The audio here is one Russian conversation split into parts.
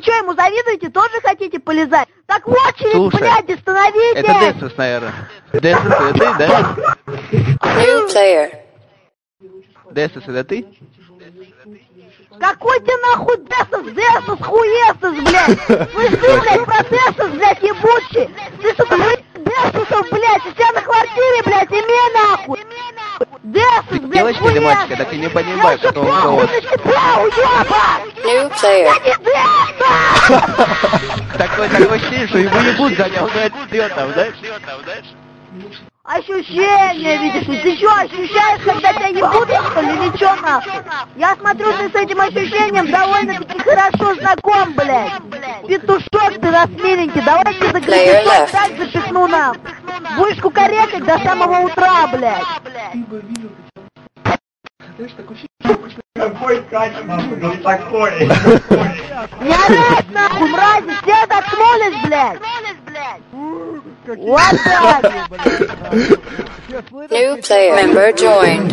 что, ему завидуете? Тоже хотите полезать? Так в очередь, Слушай, блядь, остановитесь! Это Десус, наверное. Десус, это ты, да? New player. Десус, это ты? Какой ты нахуй Десус, хуесус, блядь! Слышь, блядь, про Десус, блядь, ебучий! Ты, сука, Десусов, блядь, у тебя на квартире, блядь, имей нахуй! Десус, блядь, Девочка или мальчик, я так и не понимаю, я какого кого. New player. Я не Десус! Такое ощущение, что его ебут за него, он отдает там, знаешь? Ощущение, видишь ли, ты что, ощущаешь, когда тебя ебут, что ли, или чё, нахуй? Я смотрю, ты с этим ощущением довольно-таки хорошо знаком, блядь. Петушок ты расмиленький, давай ты загребешь, так запихну нахуй. Будешь кукарекать до самого утра, блядь. Какой качество, ну такой. Не орать, нахуй, мрази, все заткнулись, блядь. Вот так. New player member joined.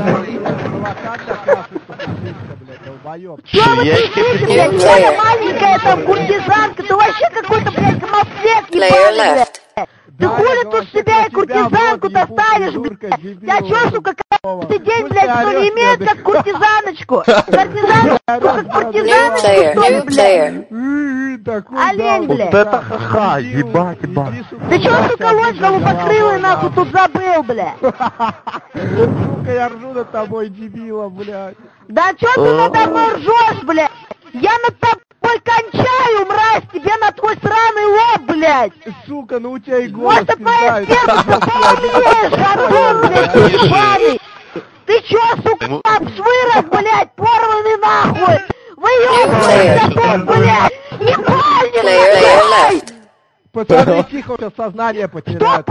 Чё вы кричите, блядь? Твоя маленькая там куртизанка, ты вообще какой-то, блядь, гомоцвет ебаный, блядь. Ты хули тут себя и куртизанку-то ставишь, блядь? Я чё, сука, каждый день, блядь, что не имеет, как куртизаночку? Куртизаночку, как куртизаночку, что ли, блядь? Олень, блядь. Вот это ха-ха, ебать. Ты чё, сука, лось голубокрылый, нахуй, тут забыл, блядь? Сука, я ржу над тобой, дебила, блядь. Да чё ты надо мной ржёшь, блядь? Я над тобой кончаю, мразь, тебе на твой сраный лоб, блядь. Сука, ну у тебя и голос Вот твоя сердце полнеешь, гордон, блядь, ебаный. Ты чё, сука, вырос, блядь, порванный нахуй? Выёбывайся, блядь, ебальник, блядь. Пацаны, тихо, сейчас сознание потеряют.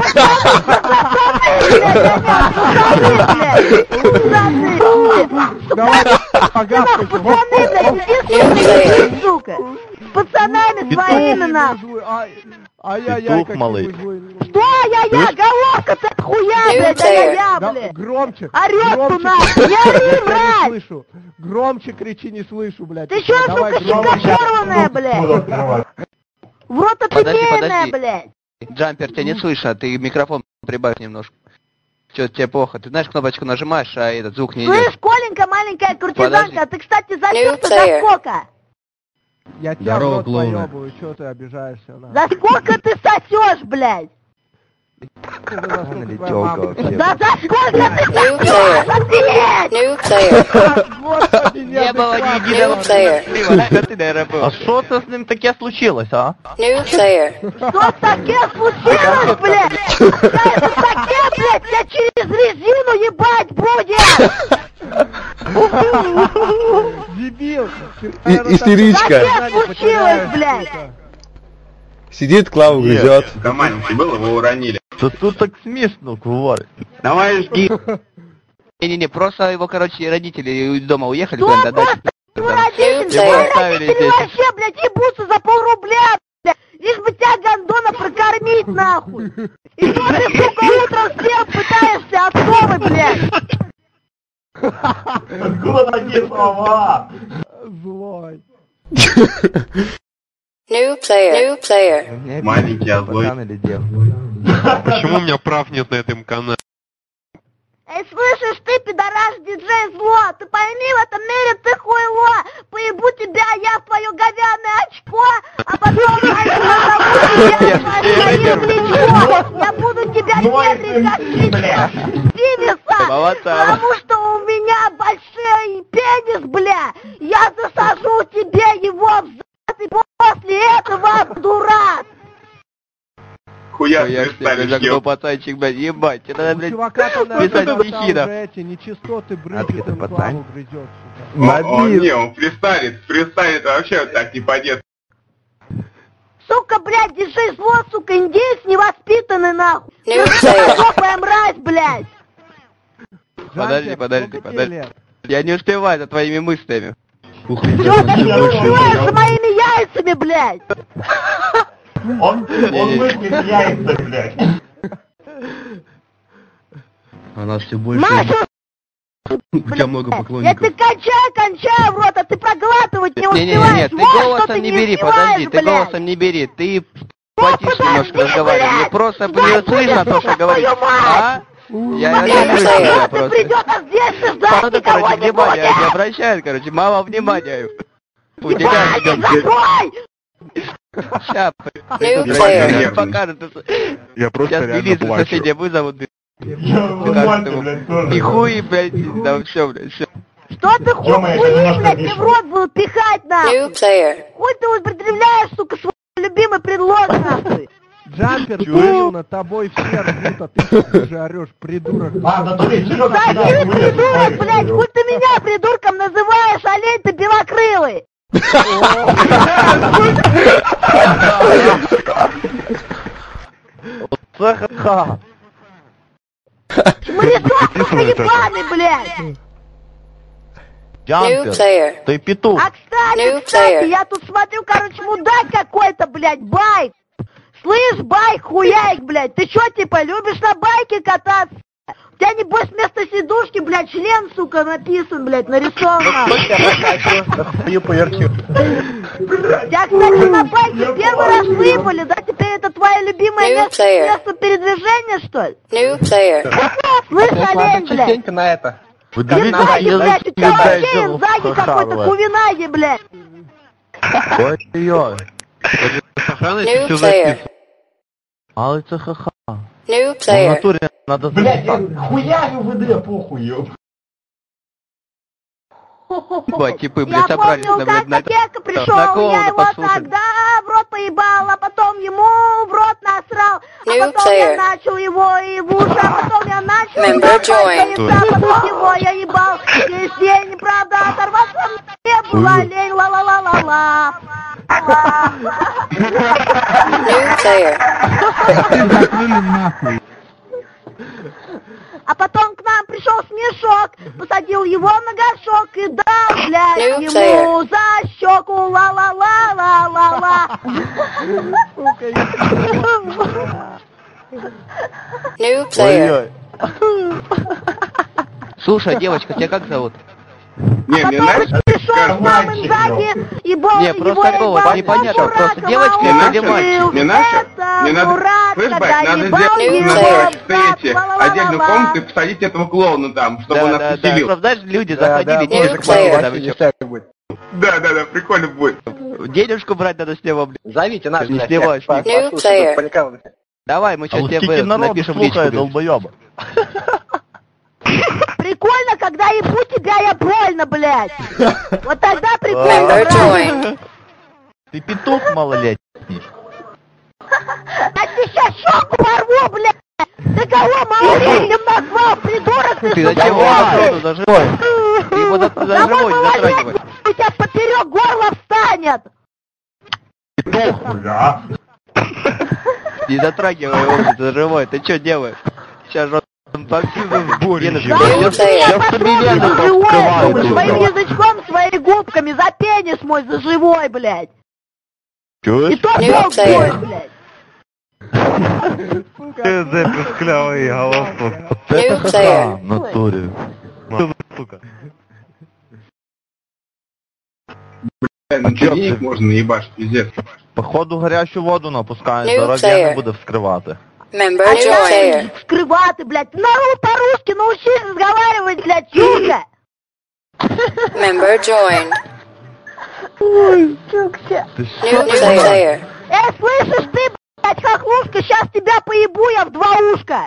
Давай, Пацаны, блядь, сука. С пацанами своими, нахуй. Ай-яй-яй, Петух малый. Что ай-яй-яй, головка-то от хуя, блядь, ай-яй-яй, блядь. Громче. Орёт ты нахуй, не ори, мразь. Слышу. Громче кричи, не слышу, блядь. Ты чё, сука, щека порванная, блядь? В рот отымеенная, блядь. Джампер, тебя не слышно, ты микрофон прибавь немножко. Чё, тебе плохо? Ты знаешь, кнопочку нажимаешь, а этот звук не идет. Слышь, Коленька, маленькая куртизанка, Подожди. а ты, кстати, запишешь за сколько? Я тебя в рот поёбываю, чё ты обижаешься? За сколько ты сосёшь, блядь? Налетёлка вообще. Да за сколько ты New сосёшь, player. охуеть! New player. Господи, Не было ни New единого player. слива, ты, наверное, был. А что с ним таке случилось, а? New player. Что таке случилось, блядь? Да это таке, блядь, тебя через резину ебать будет! Дебил! Истеричка. Таке случилось, блядь! Сидит, клаву грызет. Да маленький был, его уронили. Да тут так смешно, говорит. Давай жги. Не-не-не, просто его, короче, родители из дома уехали, Что куда-то просто дальше. его родители? Его Твои оставили родители здесь. вообще, блядь, ебутся за полрубля, блядь! Лишь бы тебя, гондона, прокормить, нахуй! И что ты, сука, утром всем пытаешься отцовы, блядь! Откуда такие слова? Злой. New player. New player. Маленький, а злой. Почему у меня прав нет на этом канале? Эй, слышишь, ты, пидорас, диджей зло, ты пойми, в этом мире ты хуйло, поебу тебя я в твое говяное очко, а потом я буду тебя ветрить, как Стивиса, потому что у меня большой пенис, бля, я засажу тебе его в зад, и после этого, дурак. Хуя Я перестали загнул съел. пацанчик, блядь, ебать, тебе надо, блядь, Чувака-то писать надо стихи, да. эти нечистоты ты брызжет, он пацан? клаву грызет, сука. О, не, он фристайлит вообще так не по-детски. Сука, блядь, держи зло, сука, индейец невоспитанный, нахуй. New Ты player. жопая мразь, блядь. Подожди, Джампер, сколько тебе подожди. лет? Я не успеваю за твоими мыслями. Чё ты успеваешь за моими яйцами, блядь? Он выпьет яйца, блядь. У нас все больше... Маша, У тебя много Я поклонников. ты кончай в рот, а ты проглатывать не успеваешь. Не-не-не, ты Вот что голосом не бери, успеваешь, подожди, ты блядь. голосом не бери, ты потише подожди, немножко разговаривай, мне блядь. просто Да не слышно то, слышно, что говоришь. твою мать. А? Я Смотри, не слышу тебя ты просто. придет, а здесь ты ждать Надо, никого короче, не внимание, не будет. обращает, короче, мало внимания. Ебать, Уделяет закрой! Ща, New покажет. Я просто Сейчас реально милицию плачу. соседей вызовут. И хуй, блядь, да все, блядь, все. Что ты хуй, блядь, мне в рот будут пихать, New нахуй. player. Хуй ты употребляешь, сука, свой любимый предлог, нахуй. Джампер говорил, над тобой все ржут, а ты уже орешь, придурок. Да ты придурок, блядь, хуй ты меня придурком называешь, олень ты белокрылый. Ха-ха-ха. Шмарисок, сука, ебаный, блядь. New player. Ты петух. А New кстати, player. я тут смотрю, короче, мудак какой-то, блядь, байк. Слышь, байк, хуяйк, блядь, ты чё, типа, любишь на байке кататься? У тебя, небось, вместо сидушки, блядь, член, сука, написан, блядь, нарисован. Тебя, кстати, на байке первый раз выпали, да? Теперь это твое любимое New player. место передвижения, что ли? New player. Слышь, олень, блядь. на это. Сзади, блядь, у тебя вообще сзади какой-то кувинаги, блядь. Ой-ой. New player. Але це ха-ха. New В player. натурі надо записати. Ебать, типы, Я блядь, собрались помню, как на Копейка пришел, на клоуна я его послушать. тогда в рот поебал, а потом ему в рот насрал, а New потом я player. начал его и в уши, а потом я начал Member ебать joined. конца, потом его я ебал, весь день, правда, оторваться мне была лень, ла-ла-ла-ла-ла. New player. А потом к нам пришел Смешок, посадил его на горшок и дал, блядь, New ему за щеку ла-ла-ла-ла-ла-ла. New player. Слушай, девочка, тебя как зовут? Не, мне Потом знаешь, пришел с мамой сзади, и Не, его просто такого ебал непонятно, дурак, просто девочка а или он мальчик? был. Мне надо, Это мне надо, дурак, слышь, когда бать, надо ебал сделать, его, надо брат, эти ла-ла-ла-ла. отдельную комнату и посадить этому клоуну там, чтобы он Да, нас да, да, веселил. чтобы, знаешь, люди заходили, New денежку player. брать надо, Да, прикольно будет. денежку брать надо с него, блядь. Зовите нас, Ты не сливаешь. New player. Давай, мы сейчас тебе напишем в личку. долбоёба. Прикольно, когда ебу тебя, я больно, блядь. Вот тогда прикольно, Member брат. joined. Ты петух малолетний. Я тебе сейчас щеку порву, блядь. Ты кого малолетним назвал, придурок ты, Ты сука, зачем его блядь? за живот заживой? Ты его за Да живой вот не затрагивай. малолетний, у тебя поперек горла встанет. Не затрагивай его за живой. Ты что делаешь? Сейчас же он активно в буре. Да New лучше я player. потрогаю за живой, вскрывают думаю, его. своим язычком, своими губками, за пенис мой за живой, блядь. И Чуєш? то New бог player. твой, блядь. Це пісклявий голосок. New player. В натурі. Сука. На денег можно наебашить, пиздец. Походу гарячу воду напускають, New зараз player. я не буду вскривати. Member А я joined. вскрываты, блядь. По-русски научись разговаривать, блядь, чурка. Member joined. Ой, чурка. New player. Слышишь ты, блядь, хохлушка, сейчас тебя поебу я в два ушка.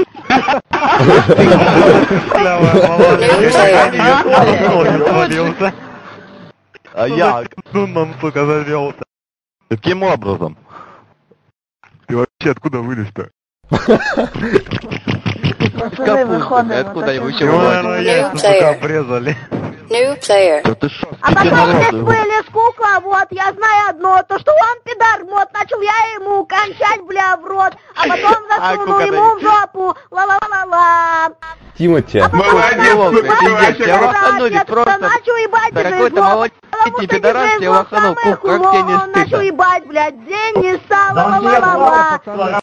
А як? Ну нам, сука, завелся. Яким образом? Ты вообще откуда вылез-то? Капуста, откуда его еще Его, вылазит? наверное, New яйца, сука, player. обрезали. New player. Та ти що? А потом здесь вылез кукла, вот, я знаю одно, то, что он пидар, вот, начал я ему кончать, бля, в рот, а потом засунул кука, ему в жопу, ла-ла-ла-ла. Тимати. А потом Молодец, я сука, начал пиздец, ебать, тебя лоханули я просто. начал ебать Да из какой-то жопы, малолетний потому что пидорас из тебя жопы лоханул, самое как тебе не хуёво, он начал стыдно? ебать, блядь, Дениса, ла-ла-ла-ла-ла.